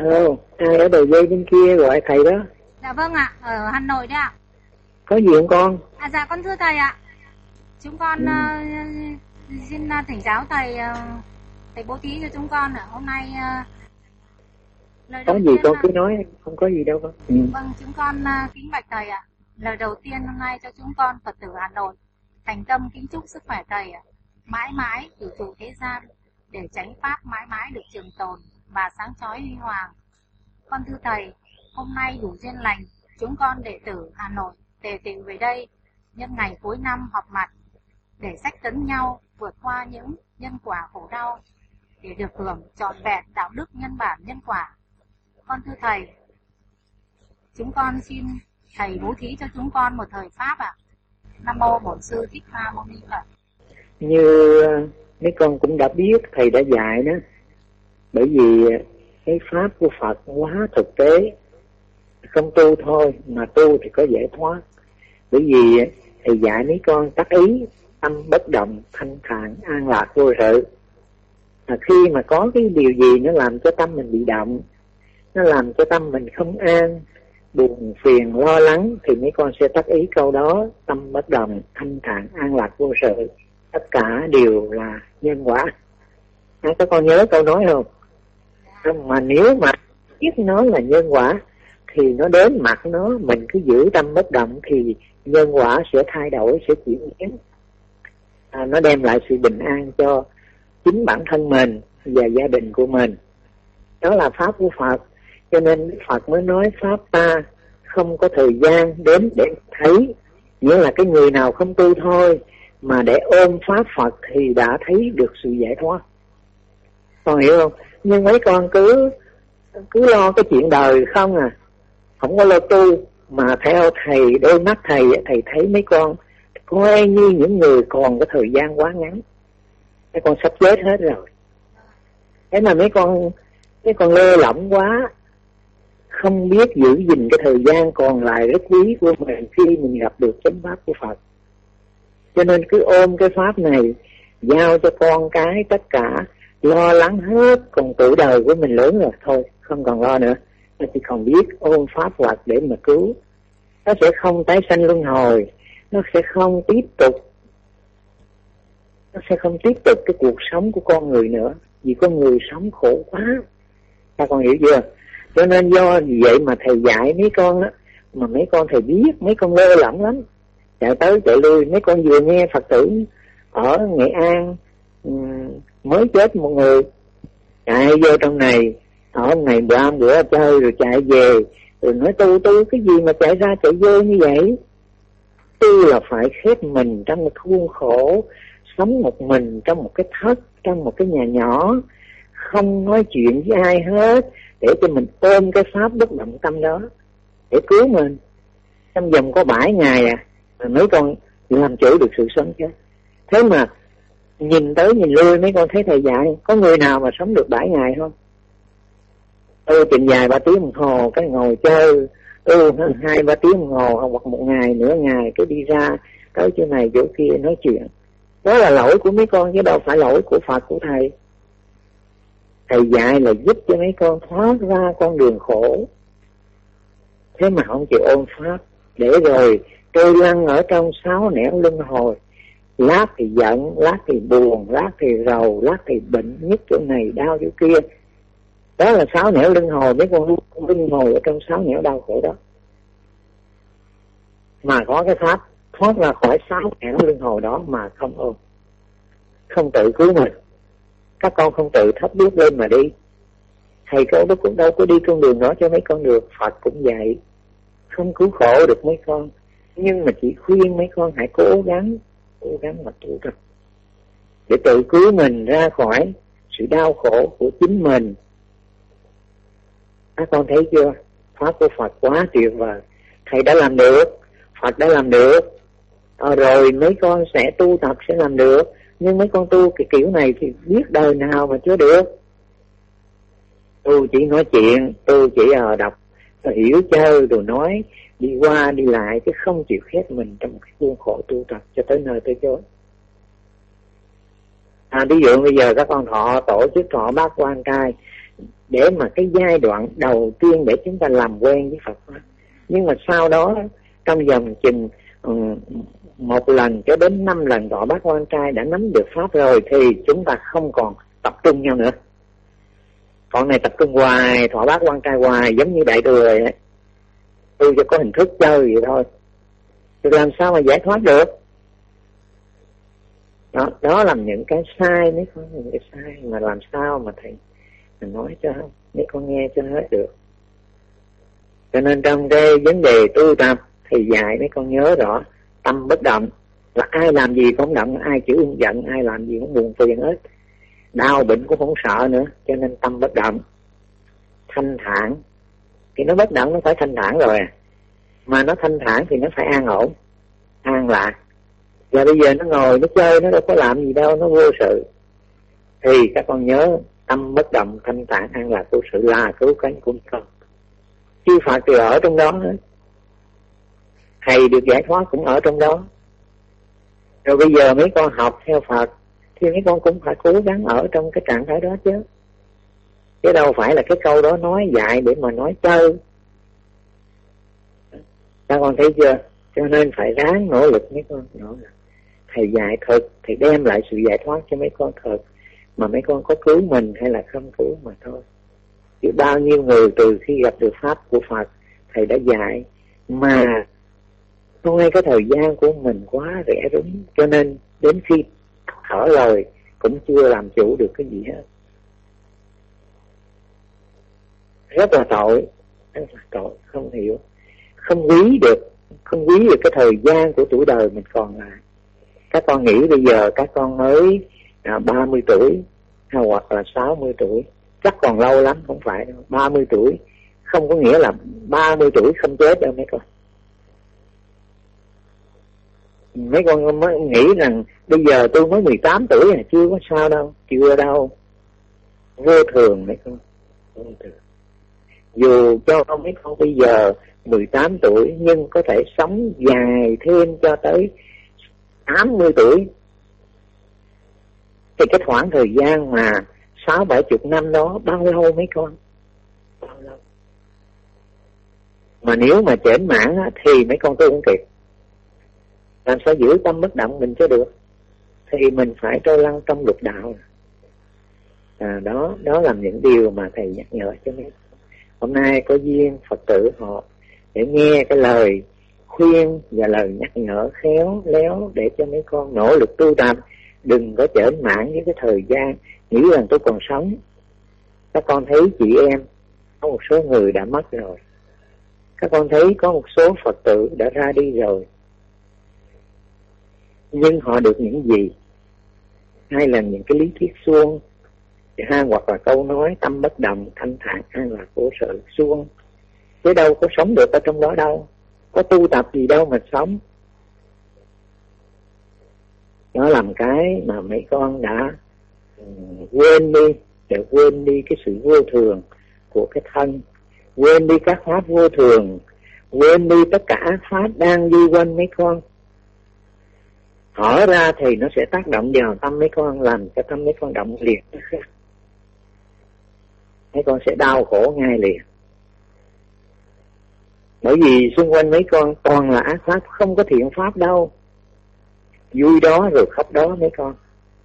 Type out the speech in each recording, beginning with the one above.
Ai ở đầu dây bên kia gọi thầy đó? Dạ vâng ạ, ở Hà Nội đấy ạ. Có gì không con? Dạ con thưa thầy ạ. Chúng con xin thỉnh giáo thầy, thầy bố thí cho chúng con ạ. Hôm nay lời Có đầu gì tiên con cứ nói, không có gì đâu con. Vâng, chúng con kính bạch thầy ạ. Lời đầu tiên hôm nay cho chúng con Phật tử Hà Nội thành tâm kính chúc sức khỏe thầy ạ. Mãi mãi cửu trụ thế gian, để chánh pháp mãi mãi được trường tồn và sáng chói huy hoàng. Con thưa thầy, hôm nay đủ duyên lành, chúng con đệ tử Hà Nội tề tựu về đây nhân ngày cuối năm họp mặt để sách tấn nhau vượt qua những nhân quả khổ đau để được hưởng trọn vẹn đạo đức nhân bản nhân quả. Con thưa thầy, chúng con xin thầy bố thí cho chúng con một thời pháp ạ. Nam mô Bổn Sư Thích Ca Mâu Ni Phật. Như mấy con cũng đã biết thầy đã dạy đó, bởi vì cái pháp của Phật quá thực tế, không tu thôi mà tu thì có giải thoát. Bởi vì thầy dạy mấy con tác ý, tâm bất động, thanh thản, an lạc vô sự. Khi mà có cái điều gì nó làm cho tâm mình bị động, nó làm cho tâm mình không an, buồn phiền, lo lắng, thì mấy con sẽ tác ý câu đó: tâm bất động, thanh thản, an lạc vô sự. Tất cả đều là nhân quả. Các con nhớ câu nói không? Mà nếu mà biết nó là nhân quả thì nó đến mặt nó, mình cứ giữ tâm bất động thì nhân quả sẽ thay đổi, sẽ chuyển biến. Nó đem lại sự bình an cho chính bản thân mình và gia đình của mình. Đó là pháp của Phật. Cho nên Phật mới nói pháp ta không có thời gian đến để thấy. Nghĩa là cái người nào không tu thôi mà để ôm pháp Phật thì đã thấy được sự giải thoát. Con hiểu không? Nhưng mấy con cứ lo cái chuyện đời không à, không có lo tu. Mà theo thầy, đôi mắt thầy thấy mấy con coi như những người còn có thời gian quá ngắn. Mấy con sắp chết hết rồi. Thế mà mấy con lơ lỏng quá, không biết giữ gìn cái thời gian còn lại rất quý của mình khi mình gặp được chánh pháp của Phật. Cho nên cứ ôm cái pháp này, giao cho con cái tất cả, lo lắng hết. Còn tuổi đời của mình lớn rồi, thôi không còn lo nữa, nó chỉ còn biết ôm pháp Phật để mà cứu. Nó sẽ không tái sanh luân hồi, nó sẽ không tiếp tục cái cuộc sống của con người nữa, vì con người sống khổ quá. Ta con hiểu chưa? Cho nên do vậy mà thầy dạy mấy con đó, mà mấy con thầy biết, mấy con lơ lỏng lắm, chạy tới chạy lui. Mấy con vừa nghe Phật tử ở Nghệ An mới chết một người, chạy vô trong này, ở ngày bữa chơi rồi chạy về, rồi nói tu cái gì mà chạy ra chạy vô như vậy. Tu là phải khép mình trong một khuôn khổ, sống một mình trong một cái thất, trong một cái nhà nhỏ, không nói chuyện với ai hết, để cho mình ôm cái pháp bất động tâm đó để cứu mình. Trong vòng có 7 ngày mấy con làm chủ được sự sống chứ. Thế mà nhìn tới nhìn lui mấy con thấy thầy dạy, có người nào mà sống được 7 ngày không? Chừng dài 3 tiếng đồng hồ cái ngồi chơi, 2-3 tiếng đồng hồ hoặc một ngày, nửa ngày cái đi ra tới chỗ này chỗ kia nói chuyện. Đó là lỗi của mấy con chứ đâu phải lỗi của Phật, của thầy. Thầy dạy là giúp cho mấy con thoát ra con đường khổ. Thế mà không chịu ôm pháp, để rồi trôi lăn ở trong 6 nẻo luân hồi. Lát thì giận, lát thì buồn, lát thì rầu, lát thì bệnh, nhức chỗ này, đau chỗ kia. Đó là 6 nẻo luân hồi. Mấy con luân hồi ở trong 6 nẻo đau khổ đó. Mà có cái pháp thoát ra khỏi 6 nẻo luân hồi đó mà không ôm, không tự cứu mình. Các con không tự thấp bước lên mà đi. Thầy cô đó cũng đâu có đi con đường đó cho mấy con được. Phật cũng vậy, không cứu khổ được mấy con, nhưng mà chỉ khuyên mấy con hãy cố gắng mà tu tập để tự cứu mình ra khỏi sự đau khổ của chính mình. Các con thấy chưa? Pháp của Phật quá tuyệt vời. Thầy đã làm được, Phật đã làm được, rồi mấy con sẽ tu tập sẽ làm được. Nhưng mấy con tu cái kiểu này thì biết đời nào mà chưa được. Tu chỉ nói chuyện, tu chỉ đọc hiểu chơi rồi nói, đi qua đi lại, chứ không chịu khép mình trong cái khuôn khổ tu tập cho tới nơi tới chốn. Ví dụ bây giờ các con thọ tổ chức thọ bát quan trai, để mà cái giai đoạn đầu tiên để chúng ta làm quen với Phật pháp. Nhưng mà sau đó trong vòng chừng 1 lần cho đến 5 lần thọ bát quan trai đã nắm được pháp rồi thì chúng ta không còn tập trung nhau nữa. Còn này tập trung hoài, thọ bát quan trai hoài, giống như đại thừa ấy. Tôi cho có hình thức chơi vậy thôi, thì làm sao mà giải thoát được. Đó là những cái sai, mấy con, những cái sai mà làm sao mà thầy mình nói cho mấy con nghe cho hết được. Cho nên trong cái vấn đề tu tập thì dạy mấy con nhớ rõ tâm bất động, là ai làm gì cũng không động, ai chịu ưng giận, ai làm gì cũng buồn phiền hết, đau bệnh cũng không sợ nữa. Cho nên tâm bất động, thanh thản. Thì nó bất động nó phải thanh thản rồi, mà nó thanh thản thì nó phải an ổn, an lạc. Và bây giờ nó ngồi nó chơi, nó đâu có làm gì đâu, nó vô sự. Thì các con nhớ tâm bất động, thanh thản, an lạc vô sự là cứu cánh của con. Chư Phật thì ở trong đó hết, thầy được giải thoát cũng ở trong đó. Rồi bây giờ mấy con học theo Phật thì mấy con cũng phải cố gắng ở trong cái trạng thái đó chứ. Chứ đâu phải là cái câu đó nói dạy để mà nói chơi. Các con thấy chưa? Cho nên phải ráng nỗ lực mấy con, nỗ lực. Thầy dạy thực thì đem lại sự giải thoát cho mấy con thực. Mà mấy con có cứu mình hay là không cứu mà thôi. Chứ bao nhiêu người từ khi gặp được pháp của Phật thầy đã dạy mà không ngay cái thời gian của mình quá rẻ rúng, cho nên đến khi thở lời cũng chưa làm chủ được cái gì hết. Rất là tội, không hiểu, không quý được cái thời gian của tuổi đời mình còn lại. Các con nghĩ bây giờ các con mới 30 tuổi hoặc là 60 tuổi, chắc còn lâu lắm, không phải đâu. 30 tuổi không có nghĩa là 30 tuổi không chết đâu mấy con. Mấy con mới nghĩ rằng bây giờ tôi mới 18 tuổi chưa có sao đâu, chưa đâu. Vô thường mấy con, vô thường. Dù cho mấy con bây giờ 18 tuổi nhưng có thể sống dài thêm cho tới 80 tuổi. Thì cái khoảng thời gian mà 60-70 năm đó bao lâu mấy con? Bao lâu? Mà nếu mà chểnh mãn thì mấy con tu không kịp. Làm sao giữ tâm bất động mình cho được? Thì mình phải trôi lăn trong lục đạo. Đó là những điều mà thầy nhắc nhở cho mấy. Hôm nay có duyên Phật tử họ để nghe cái lời khuyên và lời nhắc nhở khéo léo để cho mấy con nỗ lực tu tập, đừng có chểnh mãn với cái thời gian nghĩ rằng tôi còn sống. Các con thấy chị em có một số người đã mất rồi, các con thấy có một số Phật tử đã ra đi rồi, nhưng họ được những gì? Hay là những cái lý thuyết suông, hoặc là câu nói tâm bất động, thanh thản, an lạc vô sự suông, chứ đâu có sống được ở trong đó đâu, có tu tập gì đâu mà sống. Đó làm cái mà mấy con đã quên đi cái sự vô thường của cái thân, quên đi các pháp vô thường, quên đi tất cả pháp đang đi quanh mấy con. Hở ra thì nó sẽ tác động vào tâm mấy con, làm cho tâm mấy con động liền. Mấy con sẽ đau khổ ngay liền. Bởi vì xung quanh mấy con toàn là ác pháp, không có thiện pháp đâu. Vui đó rồi khóc đó mấy con.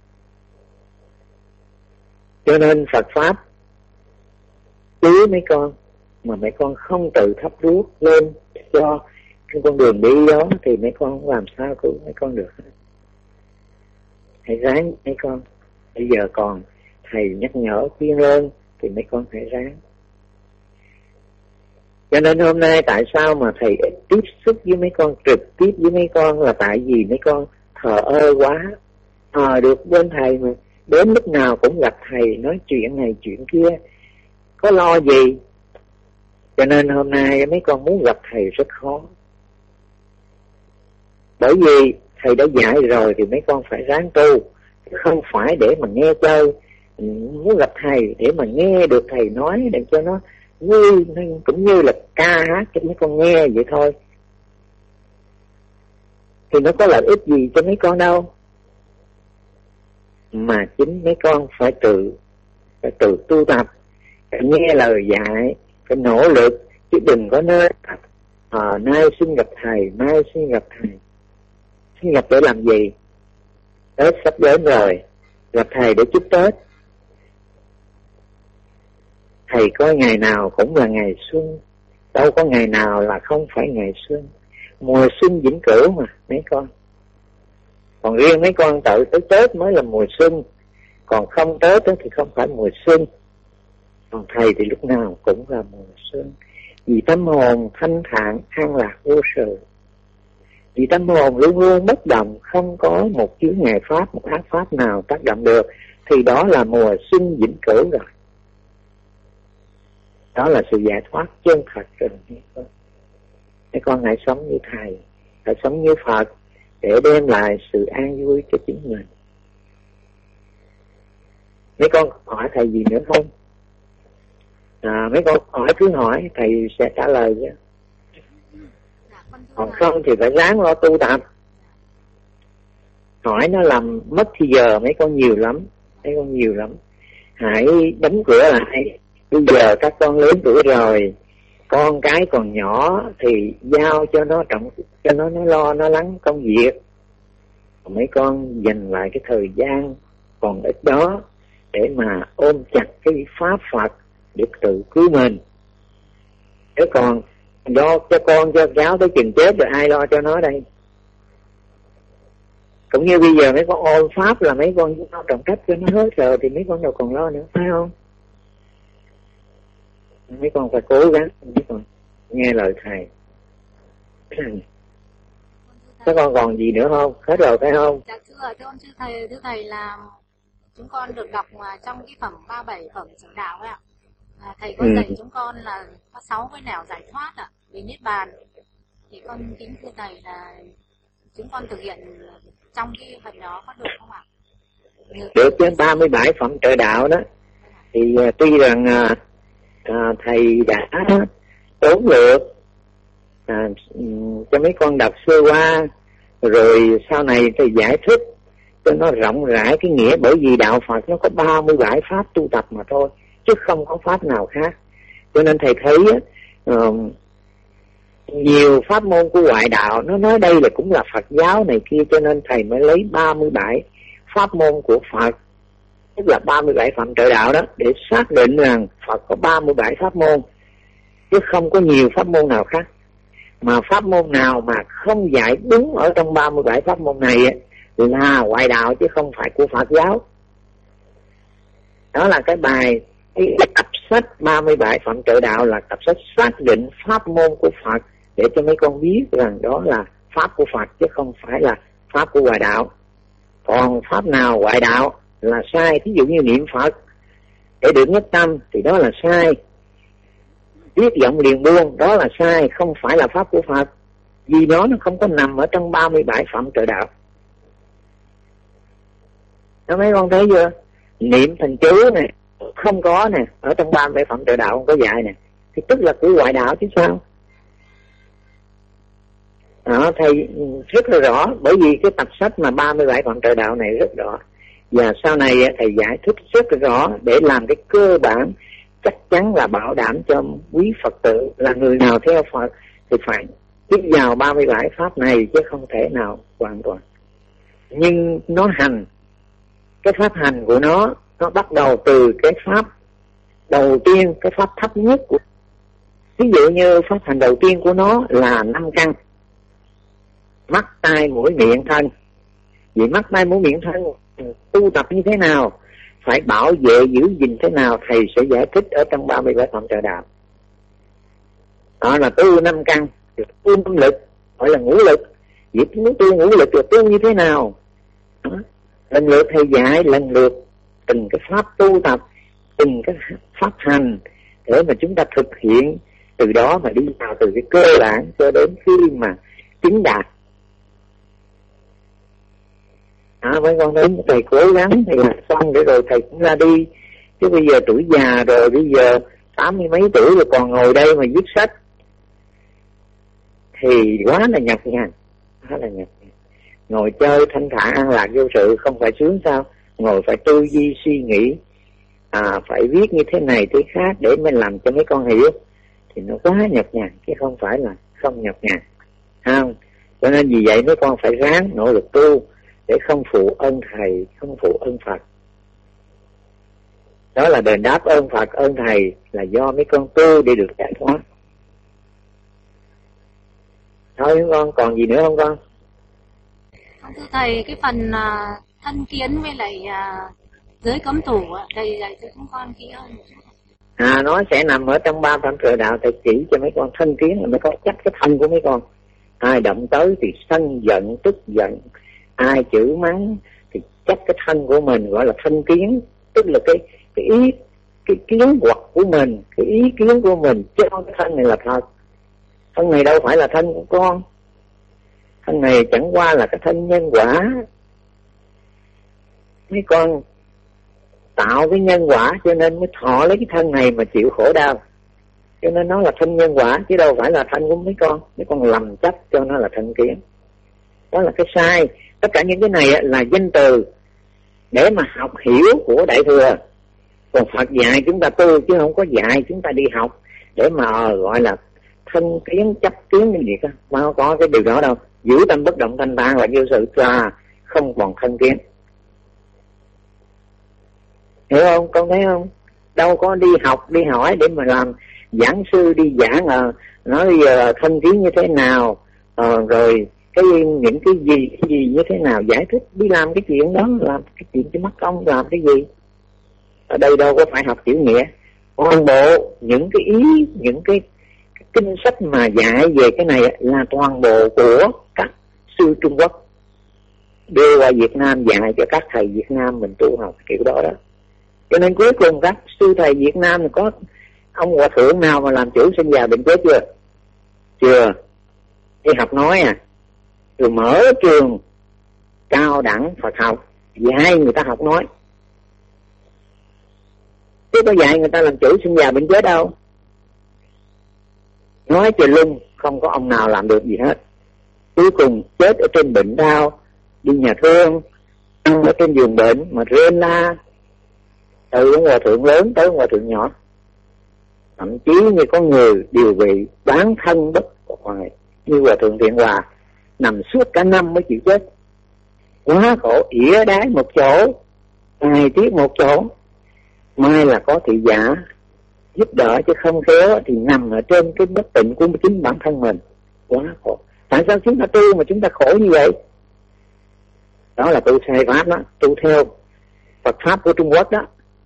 Cho nên Phật Pháp cứu mấy con, mà mấy con không tự thắp đuốc lên cho cái con đường đi đó thì mấy con không làm sao cứu mấy con được. Hãy ráng mấy con. Bây giờ còn thầy nhắc nhở khuyên ơn thì mấy con hãy ráng. Cho nên hôm nay tại sao mà thầy tiếp xúc với mấy con, trực tiếp với mấy con, là tại vì mấy con thờ ơ quá. Được bên thầy mà đến lúc nào cũng gặp thầy, nói chuyện này chuyện kia, có lo gì. Cho nên hôm nay mấy con muốn gặp thầy rất khó. Bởi vì thầy đã dạy rồi thì mấy con phải ráng tu, không phải để mà nghe chơi. Muốn gặp thầy để mà nghe được thầy nói để cho nó vui, cũng như là ca hát cho mấy con nghe vậy thôi. Thì nó có lợi ích gì cho mấy con đâu. Mà chính mấy con phải tự tu tập. phải nghe lời dạy, phải nỗ lực, chứ đừng có nói nay xin gặp thầy, mai xin gặp thầy. Xin gặp để làm gì? Tết sắp đến rồi, gặp thầy để chúc Tết. Thầy có ngày nào cũng là ngày xuân, đâu có ngày nào là không phải ngày xuân. Mùa xuân vĩnh cửu mà mấy con. Còn riêng mấy con tự tới Tết mới là mùa xuân, còn không Tết thì không phải mùa xuân. Còn thầy thì lúc nào cũng là mùa xuân. Vì tâm hồn thanh thản, an lạc vô sự. Vì tâm hồn luôn luôn bất động, không có một chướng ngại pháp, một ác pháp nào tác động được, thì đó là mùa xuân vĩnh cửu rồi. Đó là sự giải thoát chân thật rồi. Mấy con hãy sống như thầy, hãy sống như Phật, để đem lại sự an vui cho chính mình. Mấy con hỏi thầy gì nữa không? Mấy con hỏi cứ hỏi, thầy sẽ trả lời chứ. Còn không thì phải ráng lo tu tập. Hỏi nó làm mất thì giờ mấy con nhiều lắm. Mấy con nhiều lắm. Hãy đóng cửa lại. Bây giờ các con lớn tuổi rồi, con cái còn nhỏ thì giao cho nó trọng, cho nó lo nó lắng công việc. Mấy con dành lại cái thời gian còn ít đó để mà ôm chặt cái pháp Phật để tự cứu mình. Chứ còn lo cho con cho cháu tới chừng chết rồi ai lo cho nó đây? Cũng như bây giờ mấy con ôm pháp là mấy con lo trọng trách cho nó hết rồi thì mấy con đâu còn lo nữa, phải không? Mấy con phải cố gắng, mấy con nghe lời thầy. Các con còn gì nữa không? Hết rồi phải không? Dạ thưa ông thưa thầy là chúng con được đọc trong cái phẩm 37 phẩm Sở Đạo ấy ạ. Thầy có dạy chúng con là có 6 cái nẻo giải thoát ạ, về niết bàn. Thì con kính thưa thầy là chúng con thực hiện trong cái phần đó có được không ạ? Được chứ, 37 phẩm trợ đạo đó. Thì tuy rằng thầy đã tốn lược cho mấy con đọc sơ qua, rồi sau này thầy giải thích cho nó rộng rãi cái nghĩa, bởi vì đạo Phật nó có 37 pháp tu tập mà thôi, chứ không có pháp nào khác. Cho nên thầy thấy nhiều pháp môn của ngoại đạo nó nói đây là cũng là Phật giáo này kia, cho nên thầy mới lấy 37 pháp môn của Phật, tức là 37 phẩm trợ đạo đó, để xác định rằng Phật có 37 pháp môn, chứ không có nhiều pháp môn nào khác. Mà pháp môn nào mà không dạy đúng ở trong 37 pháp môn này là ngoại đạo chứ không phải của Phật giáo. Đó là cái bài, cái tập sách 37 phẩm trợ đạo là tập sách xác định pháp môn của Phật, để cho mấy con biết rằng đó là pháp của Phật chứ không phải là pháp của ngoại đạo. Còn pháp nào ngoại đạo là sai, ví dụ như niệm Phật để được nhất tâm thì đó là sai. Viết giọng liền buông đó là sai, không phải là pháp của Phật, vì nó không có nằm ở trong 37 phẩm trợ đạo. Đó mấy con thấy chưa? Niệm thành chú này không có nè, ở trong 37 phẩm trợ đạo không có dạy nè, thì tức là của ngoại đạo chứ sao? Đó, thầy rất là rõ, bởi vì cái tập sách mà 37 phẩm trợ đạo này rất rõ. Và sau này thầy giải thích rất là rõ để làm cái cơ bản chắc chắn là bảo đảm cho quý Phật tử là người nào theo Phật thì phải tiếp vào 37 pháp này, chứ không thể nào hoàn toàn. Nhưng nó hành, cái pháp hành của nó bắt đầu từ cái pháp đầu tiên, cái pháp thấp nhất của. Ví dụ như pháp hành đầu tiên của nó là 5 căn: mắt, tai, mũi, miệng, thân. Vì mắt, tai, mũi, miệng, thân tu tập như thế nào, phải bảo vệ giữ gìn thế nào, thầy sẽ giải thích ở trong 37 phẩm trợ đạo. Đó là tu 5 căn, tu 5 lực, gọi là ngũ lực. Vì muốn tu ngũ lực là tu như thế nào? Đó. Lần lượt thầy dạy, lần lượt từng cái pháp tu tập, từng cái pháp hành để mà chúng ta thực hiện, từ đó mà đi vào từ cái cơ bản cho đến khi mà chứng đạt. Mấy con đến thầy cố gắng thầy làm xong để rồi thầy cũng ra đi, chứ bây giờ tuổi già rồi, bây giờ 80 mấy tuổi rồi còn ngồi đây mà viết sách thì quá là nhọc nhằn, quá là nhọc nhằn. Ngồi chơi thanh thản an lạc vô sự không phải sướng sao? Ngồi phải tư duy suy nghĩ phải viết như thế này thế khác để mới làm cho mấy con hiểu, thì nó quá nhọc nhằn, chứ không phải là không nhọc nhằn, không? Cho nên vì vậy mấy con phải ráng nỗ lực tu để không phụ ơn thầy, không phụ ơn Phật. Đó là đền đáp ơn Phật, ơn thầy là do mấy con tu để được giải thoát. Thôi con còn gì nữa không con? Thưa thầy, cái phần thân kiến với lại giới cấm thủ thầy dạy cho chúng con kỹ hơn. Nó sẽ nằm ở trong 3 phạm trợ đạo. Thầy chỉ cho mấy con thân kiến là mấy con chắc cái thân của mấy con. Ai động tới thì sân giận, tức giận, ai chửi mắng thì chắc cái thân của mình, gọi là thân kiến, tức là cái ý, cái kiến hoặc của mình, cái ý kiến của mình cho cái thân này là thật. Thân này đâu phải là thân của con, thân này chẳng qua là cái thân nhân quả. Mấy con tạo cái nhân quả cho nên mới thọ lấy cái thân này mà chịu khổ đau, cho nên nó là thân nhân quả chứ đâu phải là thân của mấy con. Mấy con lầm chấp cho nó là thân kiến, đó là cái sai. Tất cả những cái này là danh từ để mà học hiểu của Đại Thừa, còn Phật dạy chúng ta tu chứ không có dạy chúng ta đi học để mà gọi là thân kiến chấp kiến như vậy đó. Mà không có cái điều đó đâu. Giữ tâm bất động thanh thản là vô sự không còn thân kiến. Hiểu không? Con thấy không? Đâu có đi học, đi hỏi để mà làm giảng sư đi giảng nói thân kiến như thế nào, rồi những cái gì như thế nào, giải thích đi làm cái chuyện đó, làm cái chuyện cho mất công, làm cái gì. Ở đây đâu có phải học chữ nghĩa. Toàn bộ những cái ý, những cái kinh sách mà dạy về cái này là toàn bộ của các sư Trung Quốc đưa qua Việt Nam dạy cho các thầy Việt Nam mình tu học kiểu đó đó. Cho nên cuối cùng các sư thầy Việt Nam có ông hòa thượng nào mà làm chủ sinh già bệnh chết chưa? Chưa. Đi học nói rồi mở trường cao đẳng Phật học dạy người ta học nói, chứ có dạy người ta làm chủ sinh già bệnh chết đâu. Nói trời lung, không có ông nào làm được gì hết. Cuối cùng chết ở trên bệnh đau, đi nhà thương, ở trên giường bệnh mà rên la, từ ông hòa thượng lớn tới ông hòa thượng nhỏ. Thậm chí như có người điều vị bán thân bất hoại, như hòa thượng Thiện Hòa nằm suốt cả năm mới chịu chết. Quá khổ, ỉa đái một chỗ, tài tiết một chỗ. Mai là có thị giả giúp đỡ, chứ không khéo thì nằm ở trên cái bất tịnh của chính bản thân mình. Quá khổ. Tại sao chúng ta tu mà chúng ta khổ như vậy? Đó là tu sai pháp đó, tu theo Phật pháp của Trung Quốc đó.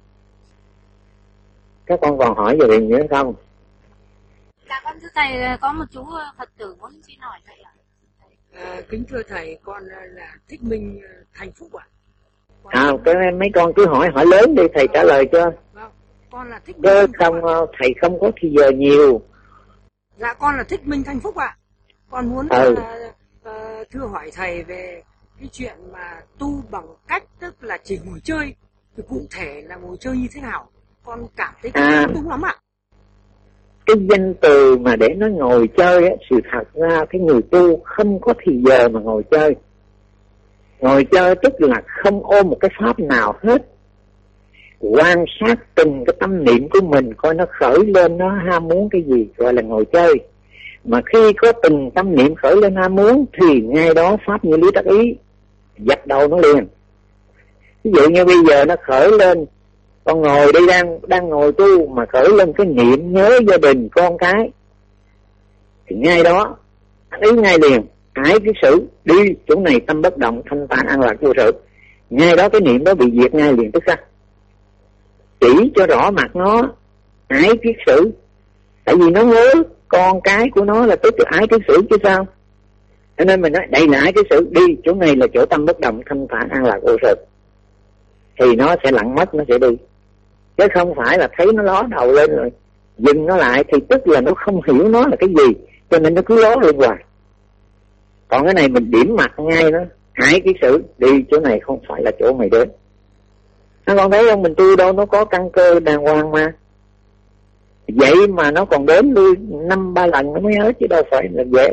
Các con còn hỏi về gì nữa không? Dạ con thưa thầy, có một chú Phật tử muốn xin hỏi thầy ạ. Kính thưa thầy, con là Thích Minh Thành Phúc ạ. Cái mấy con cứ hỏi lớn đi, thầy trả lời cho. Vâng, con là Thích Minh Thành Phúc. Không, thầy không có thì giờ nhiều. Dạ con là Thích Minh Thành Phúc ạ. Con muốn thưa hỏi thầy về cái chuyện mà tu bằng cách tức là chỉ ngồi chơi, thì cụ thể là ngồi chơi như thế nào? Con cảm thấy đúng lắm ạ. Cái danh từ mà để nó ngồi chơi á, sự thật ra cái người tu không có thì giờ mà ngồi chơi. Ngồi chơi tức là không ôm một cái pháp nào hết. Quan sát từng cái tâm niệm của mình, coi nó khởi lên, nó ham muốn cái gì, gọi là ngồi chơi. Mà khi có từng tâm niệm khởi lên ham muốn thì ngay đó pháp như lý tác ý dập đầu nó liền. Ví dụ như bây giờ nó khởi lên, con ngồi đây đang ngồi tu mà khởi lên cái niệm nhớ gia đình con cái, thì ngay đó ý ngay liền, ái cái sự đi chỗ này tâm bất động thanh tản an lạc vô sự, ngay đó cái niệm đó bị diệt ngay liền tức khắc. Chỉ cho rõ mặt nó ái kiết sử, tại vì nó nhớ con cái của nó là tức là ái kiết sử chứ sao. Cho nên mình nói đây là ái kiết sử, đi chỗ này là chỗ tâm bất động thanh thản an lạc vô sự, thì nó sẽ lặng mất, nó sẽ đi. Chứ không phải là thấy nó ló đầu lên rồi dừng nó lại, thì tức là nó không hiểu nó là cái gì, cho nên nó cứ ló lên hoài. Còn cái này mình điểm mặt ngay nó, ái kiết sử, đi chỗ này không phải là chỗ mày đến. Nó còn thấy không, mình tu đâu nó có căn cơ đàng hoàng mà. Vậy mà nó còn đến lui 5-3 lần nó mới hết, chứ đâu phải là dễ.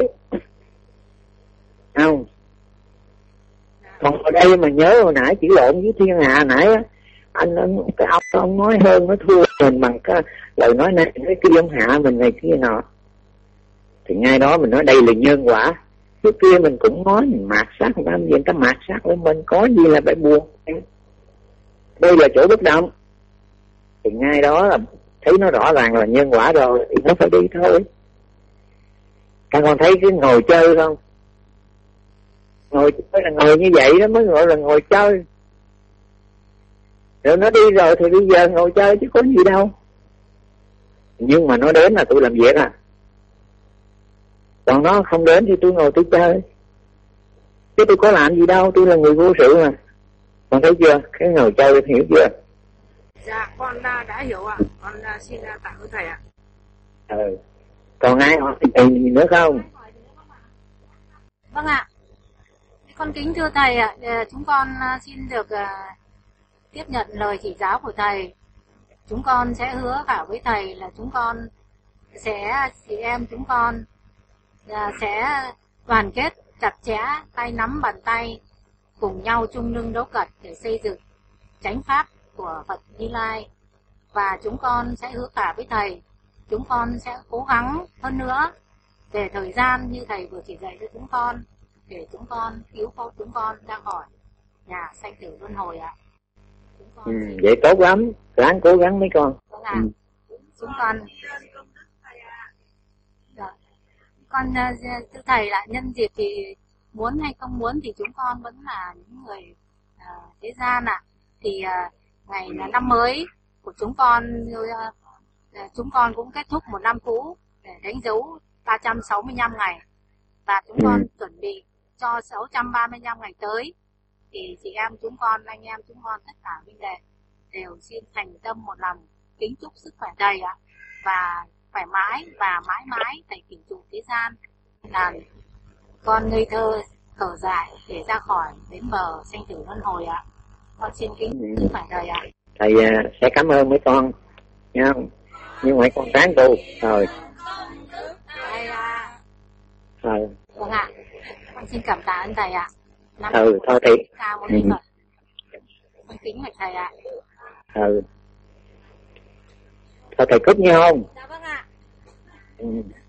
Không. Còn ở đây mà nhớ hồi nãy chỉ lộn với thiên hạ nãy á, cái ông nói hơn, nó thua mình bằng cái lời nói này nói kia, ông hạ mình này kia nọ. Thì ngay đó mình nói đây là nhân quả. Trước kia mình cũng nói mình mạt sát người ta, người ta mạt sát với mình, có gì là phải buồn. Đây là chỗ bất động. Thì ngay đó là thấy nó rõ ràng là nhân quả rồi, thì nó phải đi thôi. Các con thấy cái ngồi chơi không? Ngồi chơi là ngồi như vậy đó mới gọi là ngồi chơi. Rồi nó đi rồi thì bây giờ ngồi chơi chứ có gì đâu. Nhưng mà nó đến là tôi làm việc à. Còn nó không đến thì tôi ngồi tôi chơi. Chứ tôi có làm gì đâu, tôi là người vô sự mà. Con thấy chưa? Cái ngồi chơi hiểu chưa? Dạ, con đã hiểu ạ. Con xin cảm ơn thầy ạ. Còn ai hỏi gì nữa không? Vâng ạ. Con kính thưa thầy ạ, chúng con xin được tiếp nhận lời chỉ giáo của thầy. Chúng con sẽ hứa cả với thầy là chúng con sẽ, chị em chúng con sẽ đoàn kết chặt chẽ, tay nắm bàn tay, cùng nhau chung lưng đấu cật để xây dựng chánh pháp của Phật Như Lai. Và chúng con sẽ hứa cả với thầy, chúng con sẽ cố gắng hơn nữa về thời gian như thầy vừa chỉ dạy cho chúng con, để chúng con cứu chúng con ra khỏi nhà sanh tử luân hồi ạ. Vậy tốt lắm, ráng cố gắng mấy con. Vâng ạ. Chúng con con thưa thầy là nhân dịp thì muốn hay không muốn thì chúng con vẫn là những người thế gian ạ. Thì ngày là năm mới của chúng con cũng kết thúc một năm cũ để đánh dấu 365 ngày, và chúng con chuẩn bị cho 635 ngày tới. Thì chị em chúng con, anh em chúng con, tất cả huynh đệ đều xin thành tâm một lòng kính chúc sức khỏe thầy ạ, và khỏe mãi và mãi mãi thầy kính trụ thế gian, là con ngây thơ thở dại để ra khỏi đến bờ sanh tử luân hồi ạ. Con xin kính sức khỏe thầy ạ. Thầy sẽ cảm ơn mấy con nha, nhưng mấy con ráng tu rồi. Vâng ạ, con xin cảm tạ ơn thầy ạ. Thôi thì cao một lý Phật. Con kính mạch thầy ạ. Thôi thầy cúp nhau không? Dạ vâng ạ.